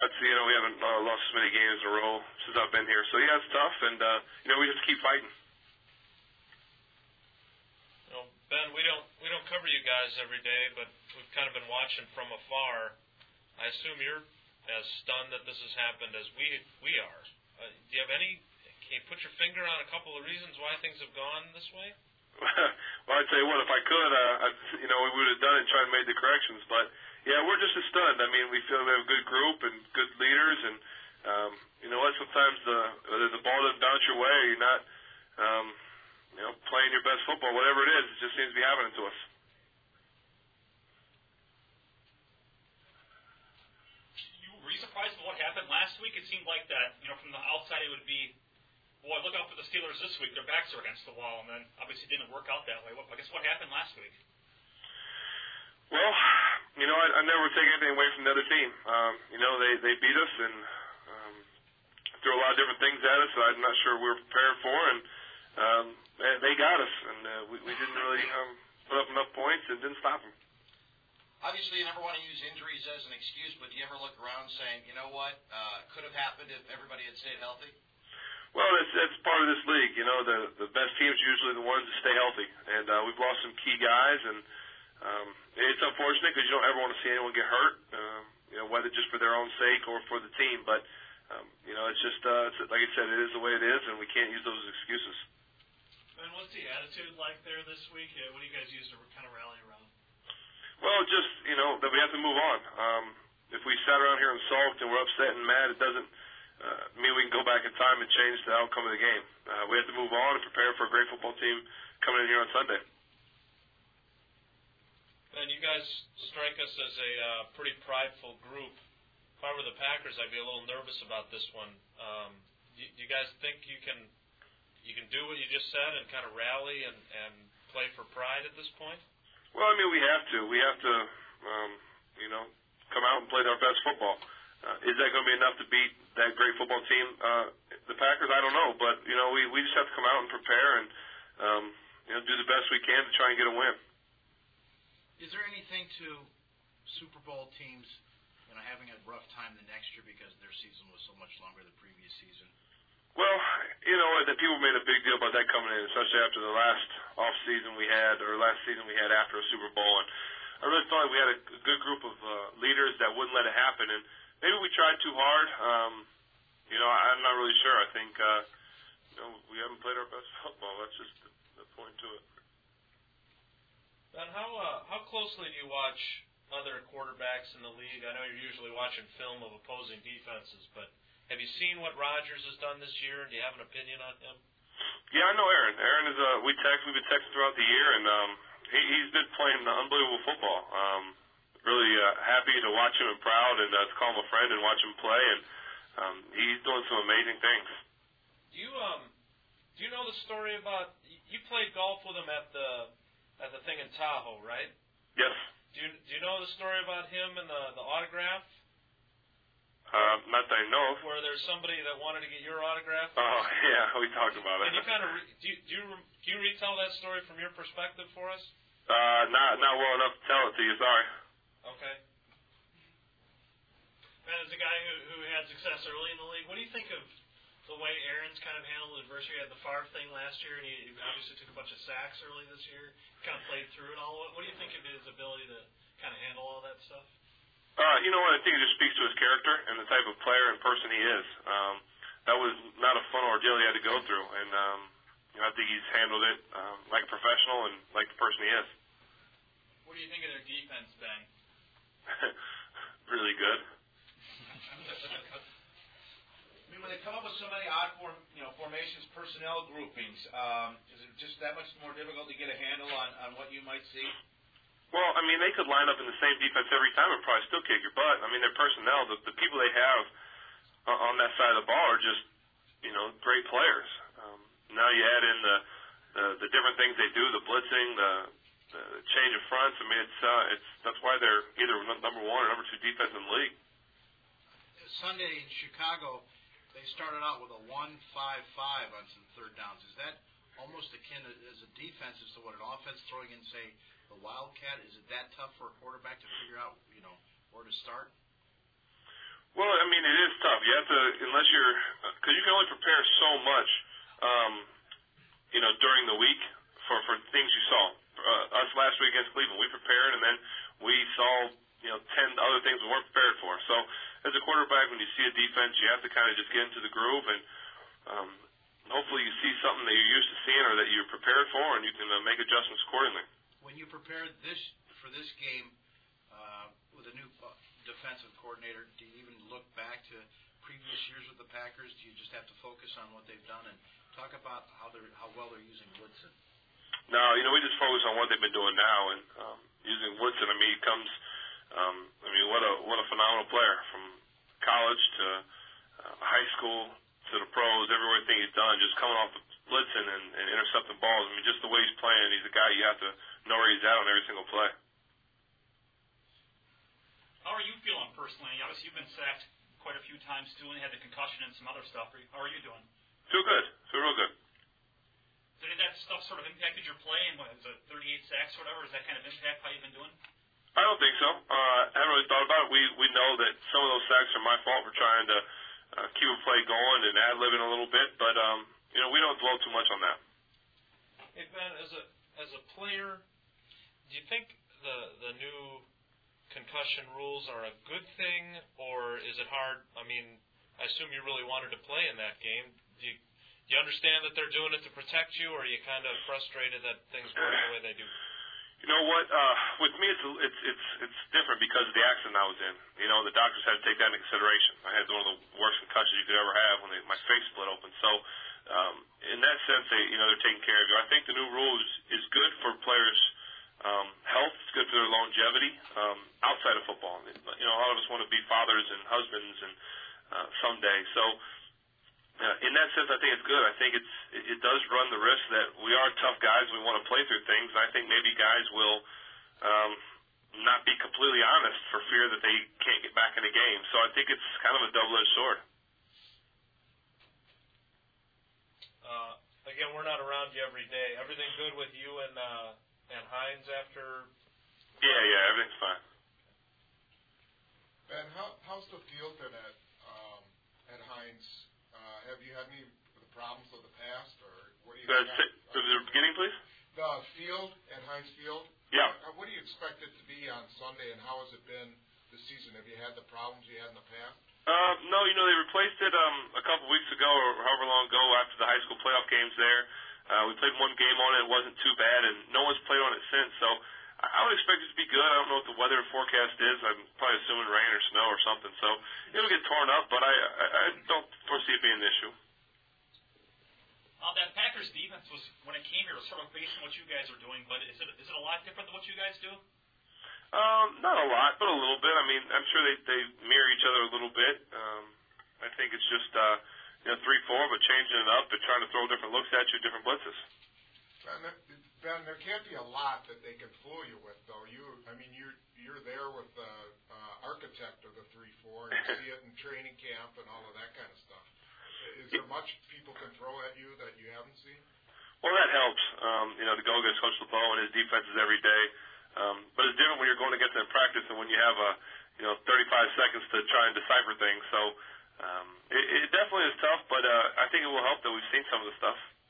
That's, we haven't lost as many games in a row since I've been here. So, yeah, it's tough, and, we just keep fighting. Ben, we don't cover you guys every day, but we've kind of been watching from afar. I assume you're as stunned that this has happened as we are. Do you have any? Can you put your finger on a couple of reasons why things have gone this way? Well, I'd tell you what, if I could, we would have done it and tried to make the corrections. But yeah, we're just as stunned. I mean, we feel we have a good group and good leaders, and you know what? Sometimes the ball doesn't bounce your way. You're not, playing your best football, whatever it is. It just seems to be happening to us. Were you surprised with what happened last week? It seemed like that, from the outside it would be, boy, look out for the Steelers this week. Their backs are against the wall, and then obviously it didn't work out that way. I guess what happened last week? Well, I never take anything away from the other team. They beat us and threw a lot of different things at us that I'm not sure we were prepared for, and they got us, and we didn't really put up enough points and didn't stop them. Obviously, you never want to use injuries as an excuse, but do you ever look around saying, you know what, could have happened if everybody had stayed healthy? Well, that's part of this league. The best teams are usually the ones that stay healthy, and we've lost some key guys, and it's unfortunate because you don't ever want to see anyone get hurt, whether just for their own sake or for the team. But it's just like I said, it is the way it is, and we can't use those as excuses. And what's the attitude like there this week? What do you guys use to kind of rally around? Well, just that we have to move on. If we sat around here and sulked and we're upset and mad, it doesn't mean we can go back in time and change the outcome of the game. We have to move on and prepare for a great football team coming in here on Sunday. And you guys strike us as a pretty prideful group. If I were the Packers, I'd be a little nervous about this one. Do you guys think you can do what you just said and kind of rally and play for pride at this point? Well, we have to. We have to, come out and play our best football. Is that going to be enough to beat that great football team, the Packers? I don't know. But, we just have to come out and prepare and, do the best we can to try and get a win. Is there anything to Super Bowl teams, having a rough time the next year because their season was so much longer than the previous season? Well, the people made a big deal about that coming in, especially after the last off season we had, or last season we had after a Super Bowl. And I really thought we had a good group of leaders that wouldn't let it happen. And maybe we tried too hard. I'm not really sure. I think, we haven't played our best football. That's just the point to it. Ben, how closely do you watch other quarterbacks in the league? I know you're usually watching film of opposing defenses, but have you seen what Rodgers has done this year, and do you have an opinion on him? Yeah, I know Aaron. Aaron is we've been texting throughout the year, and he's been playing unbelievable football. Really happy to watch him and proud, and to call him a friend and watch him play, and he's doing some amazing things. Do you know the story about you played golf with him at the thing in Tahoe, right? Yes. Do you know the story about him and the autograph? Not that I know of. Where there's somebody that wanted to get your autograph? Oh, yeah, we talked about it. Can you kind of do you retell that story from your perspective for us? Not well enough to tell it to you. Sorry. Okay. Ben, as a guy who had success early in the league, what do you think of the way Aaron's kind of handled adversity? He had the Favre thing last year, and he obviously took a bunch of sacks early this year. Kind of played through it all. What do you think of his ability to kind of handle all that stuff? You know what? I think it just speaks to his character and the type of player and person he is. That was not a fun ordeal he had to go through, and I think he's handled it like a professional and like the person he is. What do you think of their defense, Ben? Really good. When they come up with so many odd formations, personnel groupings, is it just that much more difficult to get a handle on what you might see? Well, they could line up in the same defense every time and probably still kick your butt. Their personnel, the people they have on that side of the ball are just, great players. Now you add in the different things they do, the blitzing, the change of fronts. That's why they're either number one or number two defense in the league. Sunday in Chicago, they started out with a 1-5-5 on some third downs. Is that almost akin as a defense as to what an offense throwing in, say, the Wildcat? Is it that tough for a quarterback to figure out, where to start? Well, I mean, it is tough. You have to, unless you're, because you can only prepare so much, during the week for things you saw. Us last week against Cleveland, we prepared, and then we saw, 10 other things we weren't prepared for. So, as a quarterback, when you see a defense, you have to kind of just get into the groove, and hopefully you see something that you're used to seeing or that you're prepared for, and you can make adjustments accordingly. When you prepared for this game with a new defensive coordinator, do you even look back to previous years with the Packers? Do you just have to focus on what they've done and talk about how well they're using Woodson? No, we just focus on what they've been doing now, and using Woodson. I mean, he comes. What a phenomenal player from college to high school to the pros. Everything he's done, just coming off the blitzing and intercepting balls. I mean, just the way he's playing, he's a guy you have to know where he's at on every single play. How are you feeling personally? Obviously, you've been sacked quite a few times too, and had the concussion and some other stuff. How are you doing? Feel good. Feel real good. Did that stuff sort of impacted your play? And what is it, 38 sacks or whatever? Does that kind of impact how you've been doing? I don't think so. I haven't really thought about it. We know that some of those sacks are my fault for trying to keep a play going and ad-libbing a little bit, but we don't dwell too much on that. Hey Ben, as a player, do you think the new concussion rules are a good thing, or is it hard? I mean, I assume you really wanted to play in that game. Do you understand that they're doing it to protect you, or are you kind of frustrated that things work the way they do? You know what? With me, it's different because of the accident I was in. The doctors had to take that into consideration. I had one of the worst concussions you could ever have when my face split open. So, in that sense, they're taking care of you. I think the new rule is good for players' health. It's good for their longevity outside of football. A lot of us want to be fathers and husbands and someday. So, in that sense, I think it's good. I think it does run the risk that we are tough guys. We want to play through things, and I think maybe guys will not be completely honest for fear that they can't get back in the game. So I think it's kind of a double-edged sword. Again, we're not around you every day. Everything good with you and Hines after? Yeah, everything's fine. Ben, how's the field been at Hines? Have you had any problems with the past, or what do you? The beginning, please. The field at Heinz Field. Yeah. What do you expect it to be on Sunday, and how has it been this season? Have you had the problems you had in the past? No, they replaced it a couple weeks ago, or however long ago, after the high school playoff games there. We played one game on it. It wasn't too bad, and no one's played on it since. So I would expect it to be good. I don't know what the weather forecast is. I'm probably assuming rain or snow or something. So it'll get torn up, but I don't foresee it being an issue. That Packers defense was, when it came here, was sort of based on what you guys are doing, but is it a lot different than what you guys do? Not a lot, but a little bit. I mean, I'm sure they mirror each other a little bit. I think it's just 3-4, but changing it up and trying to throw different looks at you, different blitzes. Ben, there can't be a lot that they can fool you with, though. You're there with the architect of the 3-4, and you see it in training camp and all of that kind of stuff. Is there much people can throw at you that you haven't seen? Well, that helps. To go against Coach LeBeau and his defenses every day. But it's different when you're going against them in practice and when you have 35 seconds to try and decipher things. So it definitely is tough, but I think it will help that we've seen some of the stuff.